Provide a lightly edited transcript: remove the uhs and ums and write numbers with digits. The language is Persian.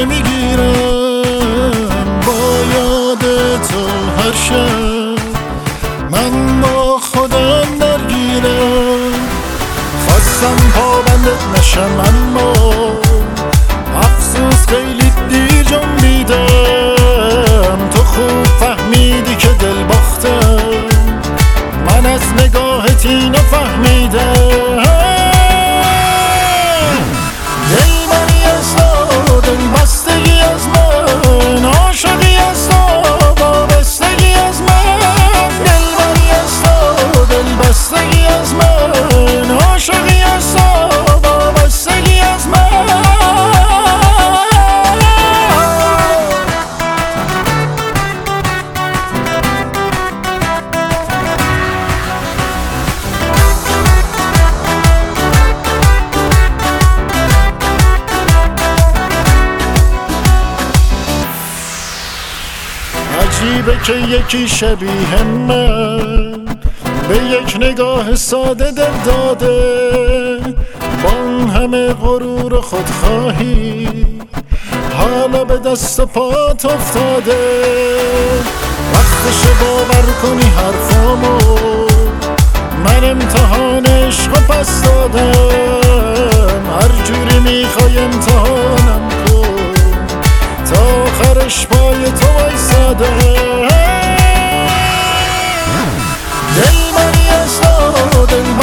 میگیرم با یاد تو هر شب من با خودم درگیرم. خواستم پابندت نشم اما افسوس خیلی دیر جنبیدم. تو خوب فهمیدی که دل باختم، من از نگاهت اینو فهمیدم. دل بری از تو، دل بستگی از من، عاشقی از تو، وابستگی از من. دل بری از تو، دل بستگی از من، عاشقی از تو، وابستگی از من. عجیبه که یکی شبیه من به یک نگاه ساده دل داده، با اون همه غرور و خودخواهی حالا به دست و پات افتاده. وقتش باور کنی حرفامو، من امتحان عشق و پس دادم. هر جوری میخوای امتحانم کن، تا آخرش پای تو وایسادم. دل بری از تو، دل